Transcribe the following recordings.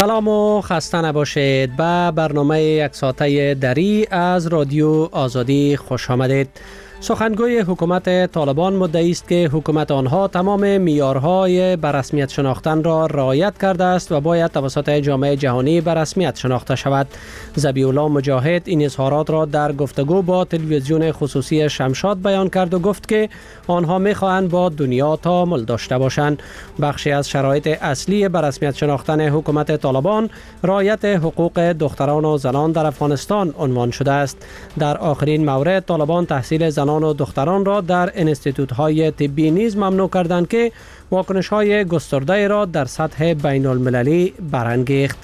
سلام و خسته نباشید. به برنامه یک ساعته دری از رادیو آزادی خوش آمدید. سخنگوی حکومت طالبان مدعی است که حکومت آنها تمام معیارهای به رسمیت شناختن را رعایت کرده است و باید توسط جامعه جهانی به رسمیت شناخته شود. ذبیح الله مجاهد این اظهارات را در گفتگو با تلویزیون خصوصی شمشاد بیان کرد و گفت که آنها می‌خواهند با دنیا تعامل داشته باشند. بخشی از شرایط اصلی به رسمیت شناختن حکومت طالبان رعایت حقوق دختران و زنان در افغانستان عنوان شده است. در آخرین مورد طالبان تحصیل زنان و دختران را در انستیتوت‌های طبی نیز ممنوع کردند که واکنش‌های گسترده را در سطح بین المللی برانگیخت.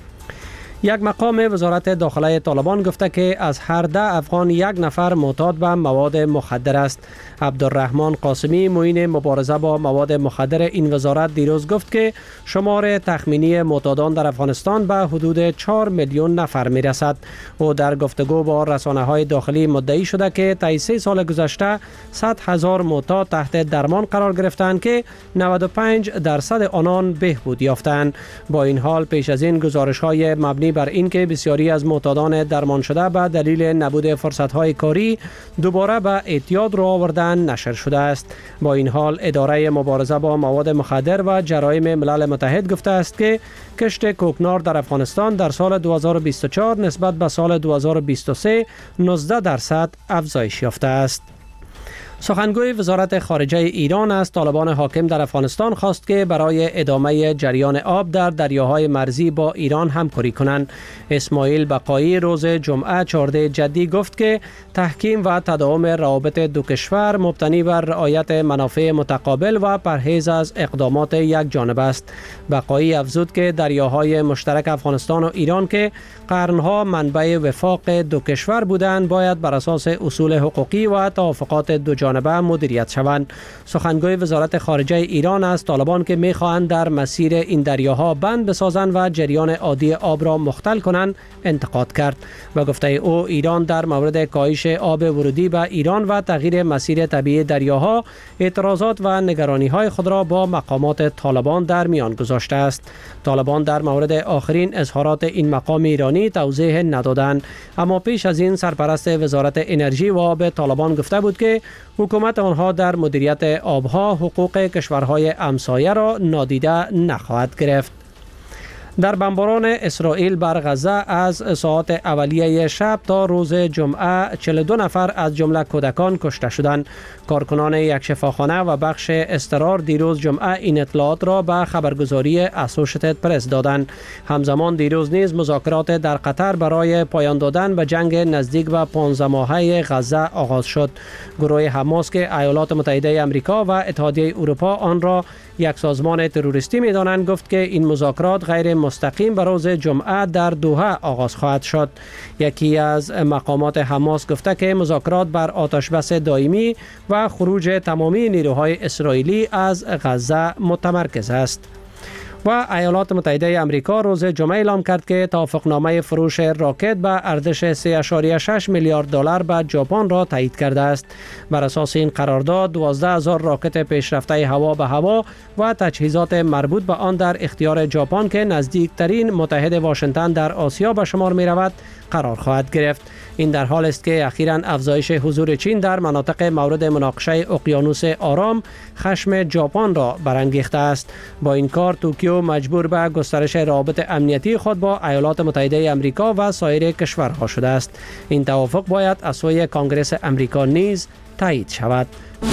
یک مقام وزارت داخله طالبان گفته که از هر 10 افغان یک نفر معتاد به مواد مخدر است. عبدالرحمن قاسمی معین مبارزه با مواد مخدر این وزارت دیروز گفت که شمار تخمینی معتادان در افغانستان به حدود 4 میلیون نفر می رسد. او در گفتگو با رسانه‌های داخلی مدعی شده که طی 3 سال گذشته 100,000 معتاد تحت درمان قرار گرفتند که 95% آنان بهبود یافتند. با این حال پیش از این گزارش‌های مبنی بر اینکه بسیاری از معتادان درمان شده به دلیل نبود فرصت‌های کاری دوباره به اعتیاد را آوردن نشر شده است. با این حال اداره مبارزه با مواد مخدر و جرایم ملل متحد گفته است که کشت کوکنار در افغانستان در سال 2024 نسبت به سال 2023 19% افزایش یافته است. سخنگوی وزارت خارجه ایران از طالبان حاکم در افغانستان خواست که برای ادامه جریان آب در دریاهای مرزی با ایران همکاری کنند. اسماعیل بقایی روز جمعه 14 جدی گفت که تحکیم و تداوم روابط دو کشور مبتنی بر رعایت منافع متقابل و پرهیز از اقدامات یک جانبه است. بقایی افزود که دریاهای مشترک افغانستان و ایران که قرنها منبع وفاق دو کشور بودند باید بر اساس اصول حقوقی و توافقات دو جانبه مدیریت شوند. سخنگوی وزارت خارجه ایران از طالبان که می‌خواهند در مسیر این دریاها بند بسازند و جریان عادی آب را مختل کنند انتقاد کرد و گفته او ایران در مورد کاهش آب ورودی به ایران و تغییر مسیر طبیعی دریاها اعتراضات و نگرانی‌های خود را با مقامات طالبان در میان گذاشته است. طالبان در مورد آخرین اظهارات این مقام ایرانی توضیح ندادند، اما پیش از این سرپرست وزارت انرژی و آب طالبان گفته بود که حکومت آنها در مدیریت آبها حقوق کشورهای همسایه را نادیده نخواهد گرفت. در بمباران اسرائیل بر غزه از ساعات اولیه شب تا روز جمعه 42 نفر از جمله کودکان کشته شدند. کارکنان یک شفاخانه و بخش اضطرار دیروز جمعه این اطلاعات را به خبرگزاری اسوشیتد پرس دادند. همزمان دیروز نیز مذاکرات در قطر برای پایان دادن به جنگ نزدیک به 15 ماهه غزه آغاز شد. گروه حماس که ایالات متحده آمریکا و اتحادیه اروپا آن را یک سازمان تروریستی می‌دانند گفت که این مذاکرات غیر مستقیم به روز جمعه در دوحه آغاز خواهد شد. یکی از مقامات حماس گفته که مذاکرات بر آتشبس دائمی و خروج تمامی نیروهای اسرائیلی از غزه متمرکز است. و ایالات متحده آمریکا روز جمعه اعلام کرد که توافقنامه فروش راکت به ارزش 3.6 میلیارد دلار به ژاپن را تایید کرده است. بر اساس این قرارداد 12,000 راکت پیشرفته هوا به هوا و تجهیزات مربوط به آن در اختیار ژاپن که نزدیکترین متحد واشنگتن در آسیا به شمار می رود قرار خواهد گرفت. این در حال است که اخیراً افزایش حضور چین در مناطق مورد مناقشه اقیانوس آرام خشم ژاپن را برانگیخته است. با این کار توکیو مجبور به گسترش روابط امنیتی خود با ایالات متحده آمریکا و سایر کشورها شده است. این توافق باید از سوی کنگره آمریکا نیز تایید شود.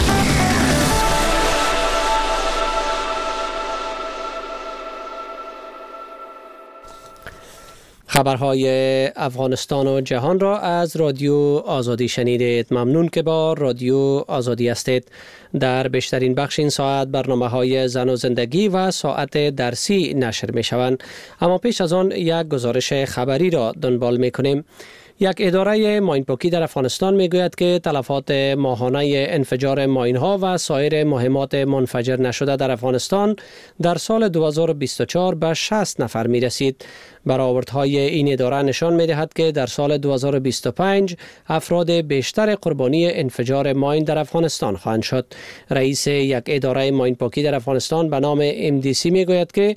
خبرهای افغانستان و جهان را از رادیو آزادی شنیدید. ممنون که با رادیو آزادی هستید. در بیشترین بخش این ساعت برنامه‌های زن و زندگی و ساعت درسی نشر می شوند. اما پیش از آن یک گزارش خبری را دنبال می کنیم. یک اداره ماینپاکی در افغانستان میگوید که تلفات ماهانه انفجار ماین‌ها و سایر مهمات منفجر نشده در افغانستان در سال 2024 به 60 نفر می رسید. برآوردهای این اداره نشان می دهد که در سال 2025 افراد بیشتر قربانی انفجار ماین در افغانستان خواهند شد. رئیس یک اداره ماینپاکی در افغانستان به نام MDC می گوید که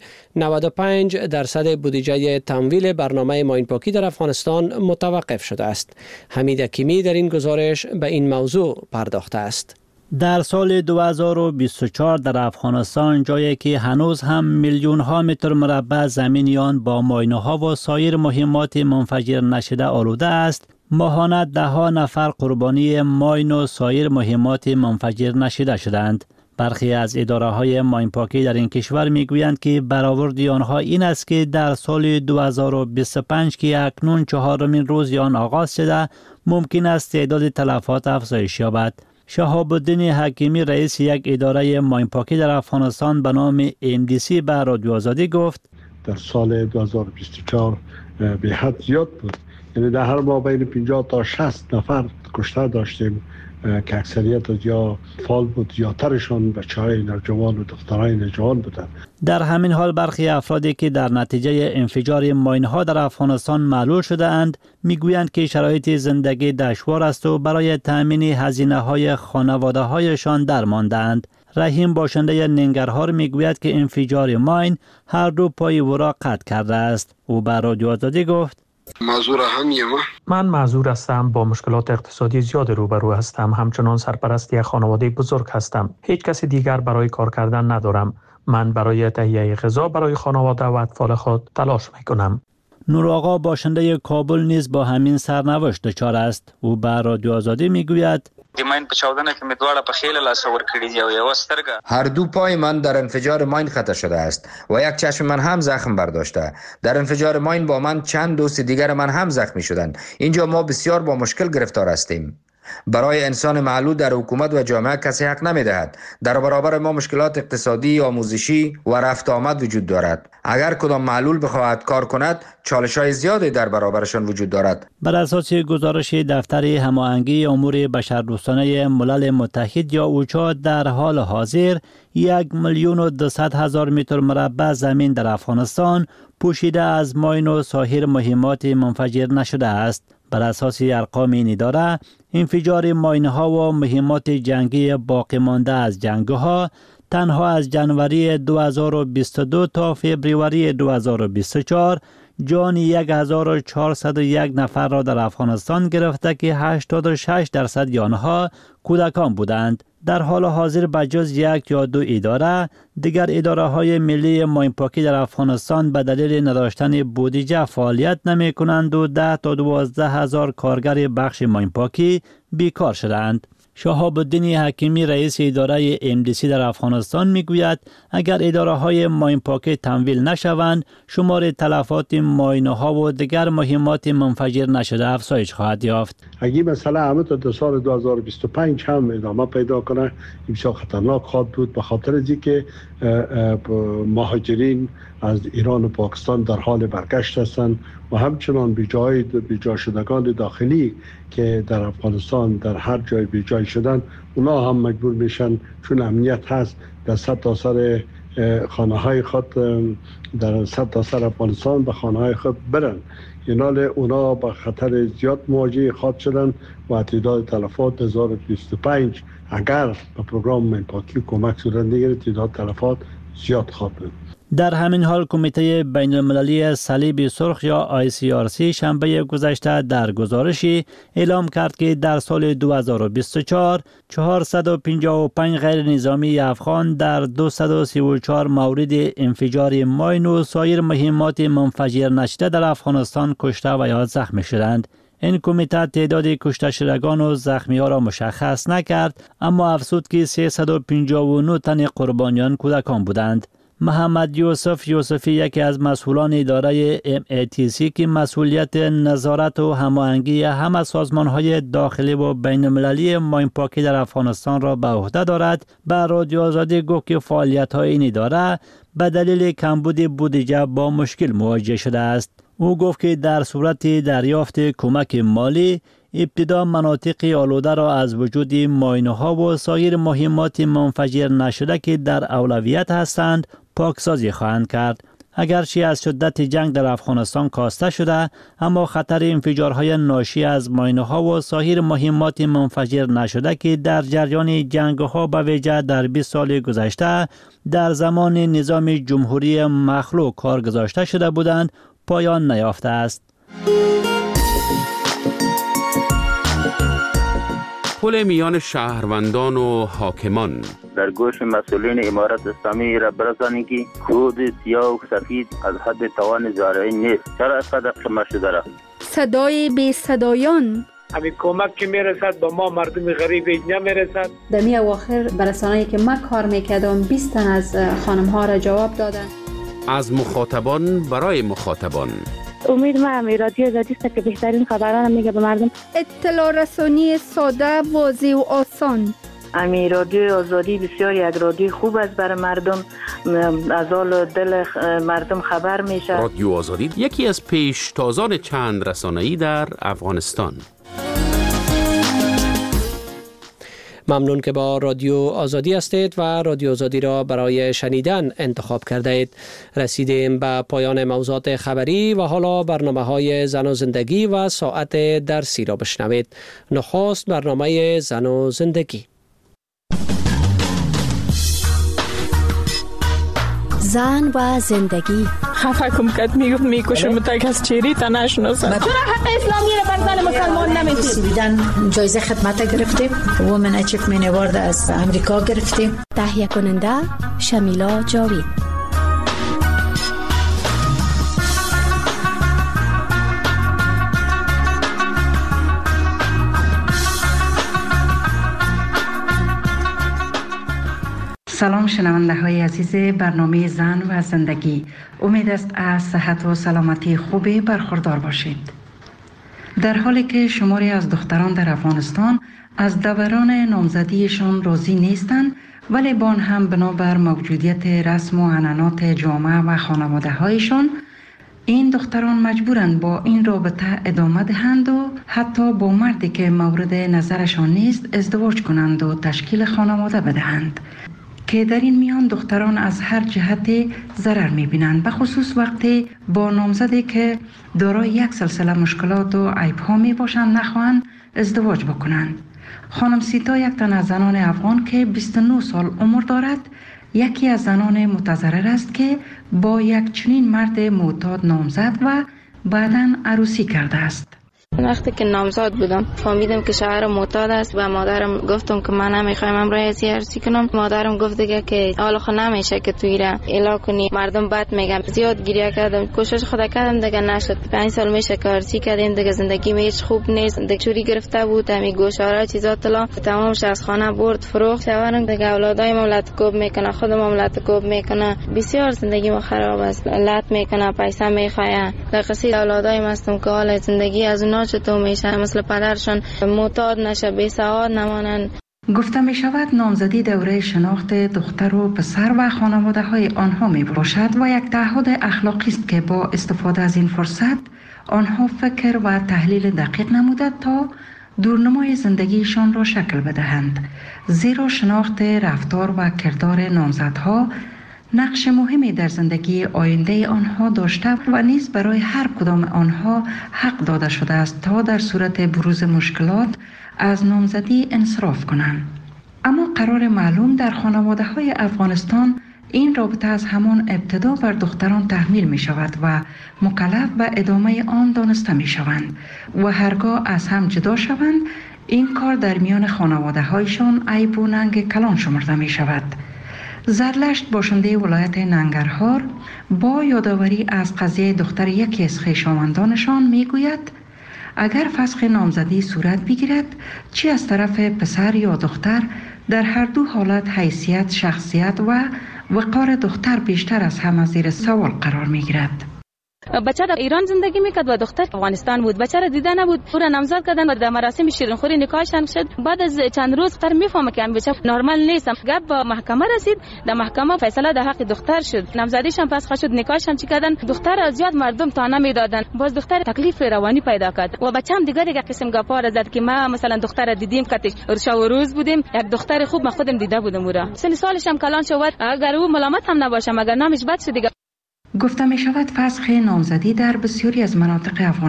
95% بودجه تمویل برنامه ماینپاکی در افغانستان متوقف شده است. حمید حکیمی در این گزارش به این موضوع پرداخته است. در سال 2024 در افغانستان جایی که هنوز هم میلیون ها متر مربع زمین آن با ماینه ها و سایر مهمات منفجر نشده آلوده است، ماهانه ده ها نفر قربانی ماین و سایر مهمات منفجر نشده شدند. برخی از اداره های ماینپاکی در این کشور میگویند که برآورد آنها این است که در سال 2025 که اکنون 4مین روز آن آغاز شده، ممکن است تعداد تلفات افزایش یابد. شهاب الدین حکیمی رئیس یک اداره ماینپاکی در افغانستان به نام MDC به رادیو آزادی گفت در سال 2024 به حد زیاد بود، یعنی در هر ماه بین 50 تا 60 نفر کشته داشتیم که اکثریت یا فال بود یا ترشان بچه‌های نوجوان و دخترای نوجوان بودند. در همین حال برخی افرادی که در نتیجه انفجار ماین‌ها در افغانستان معلول شده اند میگویند که شرایط زندگی دشوار است و برای تأمین هزینه‌های خانواده‌هایشان درماندند. رحیم باشنده ننگرهار میگوید که انفجار ماین هر دو پای او را قطع کرده است. او به رادیو آزادی گفت من معذور هستم، با مشکلات اقتصادی زیاد روبرو هستم، همچنان سرپرست یک خانواده بزرگ هستم، هیچ کسی دیگر برای کار کردن ندارم. من برای تهیه غذا برای خانواده و اطفال خود تلاش میکنم. نور آقا باشنده کابل نیز با همین سرنوشت دچار است. او به رادیو آزادی میگوید هر دو پای من در انفجار ماین خطا شده است و یک چشم من هم زخم برداشته. در انفجار ماین با من چند دوست دیگر من هم زخمی شدند. اینجا ما بسیار با مشکل گرفتار هستیم. برای انسان معلول در حکومت و جامعه کسی حق نمی‌دهد. در برابر ما مشکلات اقتصادی، آموزشی و رفت آمد وجود دارد. اگر کدام معلول بخواهد کار کند، چالش‌های زیادی در برابرشان وجود دارد. بر اساس گزارش دفتر هماهنگی امور بشردوستانه ملل متحد یا اوچا، در حال حاضر 1,200,000 متر مربع زمین در افغانستان پوشیده از ماین و سایر مهمات منفجر نشده است. بر اساس ارقام این اداره، انفجار ماین‌ها و مهمات جنگی باقی مانده از جنگ‌ها تنها از جنوری 2022 تا فوریه 2024 جان 1401 نفر را در افغانستان گرفته که 86% آنها کودکان بودند. در حال حاضر بجز یک یا دو اداره، دیگر اداره های ملی ماینپاکی در افغانستان به دلیل نداشتن بودجه فعالیت نمی کنند و 10 تا 12 هزار کارگر بخش ماینپاکی بیکار شدند. شهاب الدین حکیمی رئیس اداره MDC در افغانستان میگوید اگر اداره های ماینپاکی تمویل نشوند، شمار تلفات ماینه ها و دیگر مهمات منفجر نشده افزایش خواهد یافت. اگه مثلا همه تا سال 2025 هم ادامه پیدا کنه، این بسیار خطرناک خواهد بود، به خاطر از اینکه مهاجرین از ایران و پاکستان در حال برگشت هستند و همچنان بیجا شدگان داخلی که در افغانستان در هر جای بیجای شدن، اونا هم مجبور میشن چون امنیت هست در صد تا سر خانه های خود، در صد تا سر افغانستان به خانه های خود برن. اینال اونا با خطر زیاد مواجه خواهد شدن و تعداد تلفات 2025 اگر به پروگرام ماینپاکی کمک صورت نگیره تعداد تلفات زیاد خواهد بود. در همین حال کمیته بین المللی صلیب سرخ یا ICRC شنبه گذشته در گزارشی اعلام کرد که در سال 2024 455 غیر نظامی افغان در 234 مورد انفجار ماین و سایر مهمات منفجر نشده در افغانستان کشته و یا زخمی شدند. این کمیته تعداد کشته شدگان و زخمی ها را مشخص نکرد، اما افزود که 359 تن قربانیان کودکان بودند. محمد یوسفی یکی از مسئولان اداره MATC که مسئولیت نظارت و هماهنگی همه سازمان‌های داخلی و بین‌المللی ماینپاکی در افغانستان را به عهده دارد، به رادیو آزادی گفت که فعالیت‌های این اداره به دلیل کمبود بودجه با مشکل مواجه شده است. او گفت که در صورت دریافت کمک مالی ابتدا مناطق آلوده را از وجود ماینه‌ها و سایر مهمات منفجر نشده که در اولویت هستند پاکسازی خواهند کرد. اگرچه از شدت جنگ در افغانستان کاسته شده، اما خطر انفجارهای ناشی از ماینه‌ها و سایر مهمات منفجر نشده که در جریان جنگ‌ها به ویژه در 20 سال گذشته در زمان نظام جمهوری مخلوع کار گذاشته شده بودند پایان نیافته است. پل میان شهروندان و حاکمان در گوش مسئولین امارت اسلامی را برسانید که کود سیاه و سفید از حد توان زارعی نیست. چرا اینقدر قمه شده را؟ صدای بی صدایان همین کمک که میرسد به ما مردم غریب نمیرسد. در می اواخر برسانه‌ای که من کار میکردم 20 تن از خانم ها را جواب دادن. از مخاطبان برای مخاطبان. امید ما هم رادیو آزادی است که بهترین خبران میگه به مردم. اطلاع رسانی ساده، واضح و آسان. امی رادیو آزادی بسیار یک رادیو خوب است برای مردم، از حال دل مردم خبر میشه. رادیو آزادی یکی از پیشتازان چند رسانه‌ای در افغانستان. ممنون که با رادیو آزادی هستید و رادیو آزادی را برای شنیدن انتخاب کرده اید. رسیدیم به پایان موضوعات خبری و حالا برنامه‌های زن و زندگی و ساعت درسی را بشنوید. نخست برنامه زن و زندگی. زن و زندگی. خفه کم کد میگفت میکشم تک از چیری تا نشناسم. چرا حق اسلامی رو بر زن مسلمان نمیدید؟ بیدن جایزه خدمت گرفتیم، وومن اچیومنت اوارد از امریکا گرفتیم. تهیه کننده شمیلا جاوید. سلام شنونده های عزیز برنامه زن و زندگی. امید است از صحت و سلامتی خوبی برخوردار باشید. در حالی که شماری از دختران در افغانستان از دوران نامزدیشان راضی نیستند، ولی با آن هم بنابر موجودیت رسم و عنعنات جامعه و خانواده هایشان، این دختران مجبورند با این رابطه ادامه دهند و حتی با مردی که مورد نظرشان نیست ازدواج کنند و تشکیل خانواده بدهند، که در این میان دختران از هر جهت ضرر می‌بینند، به خصوص وقتی با نامزدی که دارای یک سلسله مشکلات و عیب‌ها میباشند نخواهند ازدواج بکنند. خانم سیتا یک تن از زنان افغان که 29 سال عمر دارد، یکی از زنان متضرر است که با یک چنین مرد معتاد نامزد و بعداً عروسی کرده است. وقتی که نامزد بودم فهمیدم که شوهرم معتاد است و مادرم گفتم که من نمیخوایم امروز عروسی کنم. مادرم گفت دیگه که حالا خود نمیشه که توی را اعلام کنی، مردم بد میگن. زیاد گریه کردم، کوشش خدا کردم دیگه نشد. 5 سال میشه که عروسی کردیم دیگه، زندگی هیچ خوب نیست. دیگه چوری گرفته بود، همین گوشواره چیزا طلا تمامش از خانه برد فروخت. شوهرم دیگه اولادای مملت کوب میکنه، خود مملت کوب میکنه، بسیار زندگی ما خراب است. لط میکنه، پیسه میخواه. لقصی اولادای مستم که حال زندگی از اونها چطور میشه، مثل پدرشون معتاد نشه، بی سواد نمانن. گفته می شود نامزدی دوره شناخت دختر و پسر و خانواده های آنها می باشد و یک تعهد اخلاقی است که با استفاده از این فرصت آنها فکر و تحلیل دقیق نموده تا دورنمای زندگیشان را شکل بدهند، زیرا شناخت رفتار و کردار نامزدها نقش مهمی در زندگی آینده آنها داشته و نیز برای هر کدام آنها حق داده شده است تا در صورت بروز مشکلات از نامزدی انصراف کنند. اما قرار معلوم در خانواده های افغانستان این رابطه از همان ابتدا بر دختران تحمیل می شود و مکلف به ادامه آن دانسته می شوند و هرگاه از هم جدا شوند این کار در میان خانواده هایشان عیب و ننگ کلان شمرده می شود. زرلشت باشنده ولایت ننگرهار با یادآوری از قضیه دختر یکی از خویشاوندانشان میگوید اگر فسخ نامزدی صورت بگیرد، چه از طرف پسر یا دختر، در هر دو حالت حیثیت، شخصیت و وقار دختر بیشتر از همه زیر سوال قرار میگیرد. بچه در ایران زندگی میکرد و دختر افغانستان بود. بچه را دیده نبود، او را نامزد کردن و در مراسم شیرینخوری نکاحش هم شد. بعد از چند روز دختر میفهمه که بچه نرمال نیست. گپ با محکمه رسید، در محکمه فیصله در حق دختر شد. نامزدیش هم پس شد، نکاحش هم کردن. دختر از زیاد مردم تانه میدادن. باز دختر تکلیف روانی پیدا کرد و بچه هم دیگه قسم گپا را زد که ما مثلا دختر دیدیم کتش شب و روز بودیم، یک دختر خوب ما خودم دیده بودم. او را سن سالش هم کلان شد. اگر او ملامت هم نباشه، مگر نامش بد شد دیگه. گفته می شود فسخ نامزدی در بسیاری از مناطق افغانستان